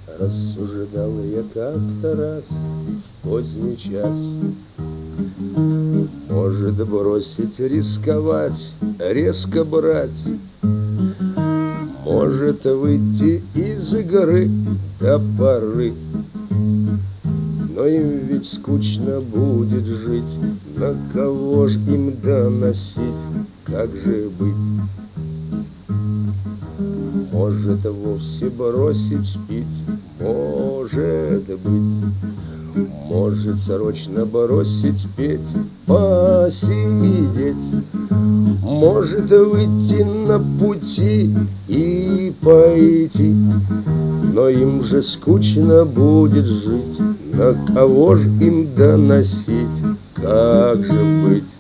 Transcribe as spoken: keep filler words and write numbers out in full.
Рассуждал я как-то раз в поздний час. Может, бросить рисковать, резко брать, может, выйти из игры до поры. Но им ведь скучно будет жить, на кого ж им доносить, как же быть? Может, вовсе бросить пить, может быть, может, срочно бросить петь, посидеть, может, выйти на пути и пойти. Но им же скучно будет жить, на кого ж им доносить, как же быть?